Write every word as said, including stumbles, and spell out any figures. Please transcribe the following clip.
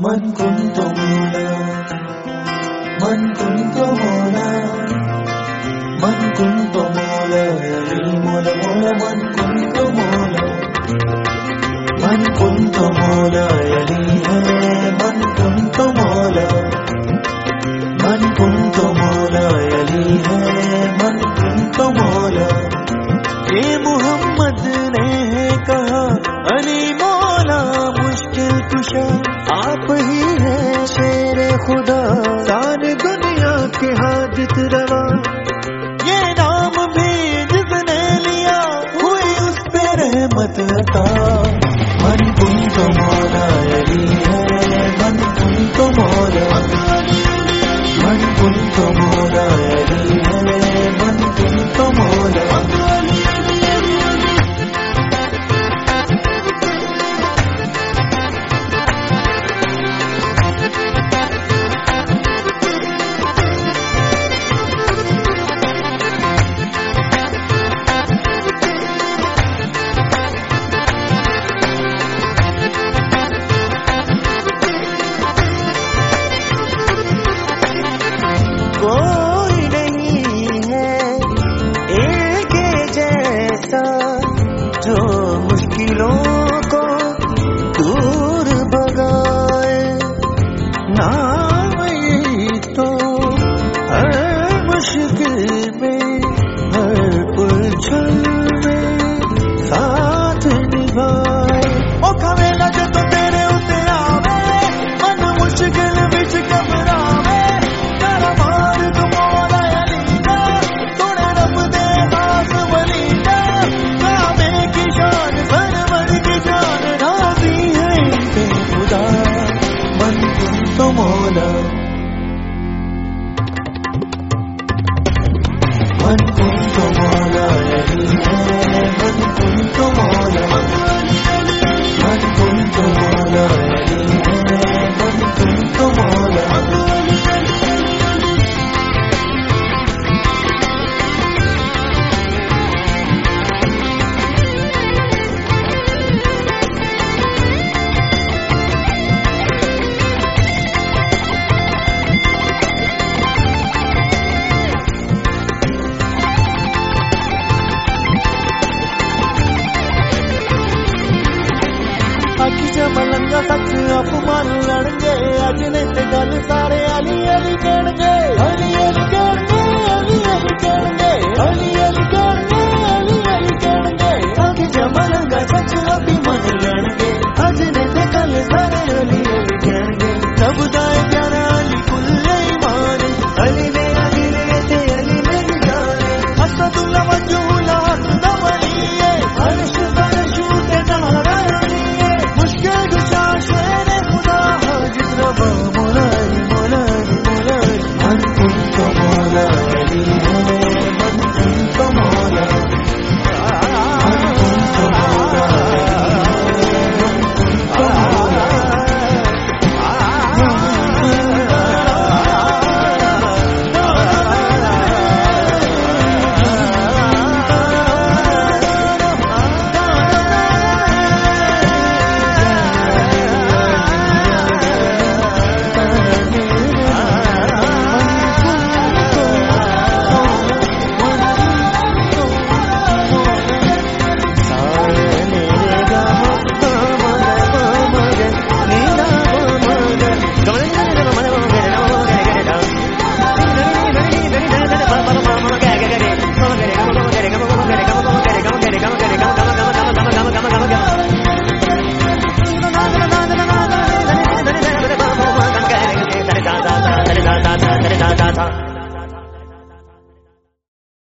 मन kunto mola, man kunto mola, man kunto mola, yali mola mola man kunto mola, man kunto mola, yali hai man kunto mola, man kunto mola, yali hai man kunto mola. ये मोहम्मद ने कहा अली मौला मुश्किल कुशा आप ही हैं शेरे खुदा सारी दुनिया के हाजित रवा ये नाम भी जिसने लिया हुई उस पे रहमत अता मन कुंतो मौला अली है मन कुंतो मौला मन कुंतो मौला अली है मन कुंतो मौला कोई नहीं है एक जैसा जो मुश्किलों को दूर भगाए नाम यही तो हर मुश्किल में हर उलझन में साथ निभाए ओ खवे लगे तो तेरे उते आवे मन मुश्किल विच घबरावे मोला मन कुंतो मोला यही है मन कुंतो मोला मन कुंतो मोला यही है मन कुंतो मोला अखियां मलंगा सच अपमान लड़गे अज ने ते गल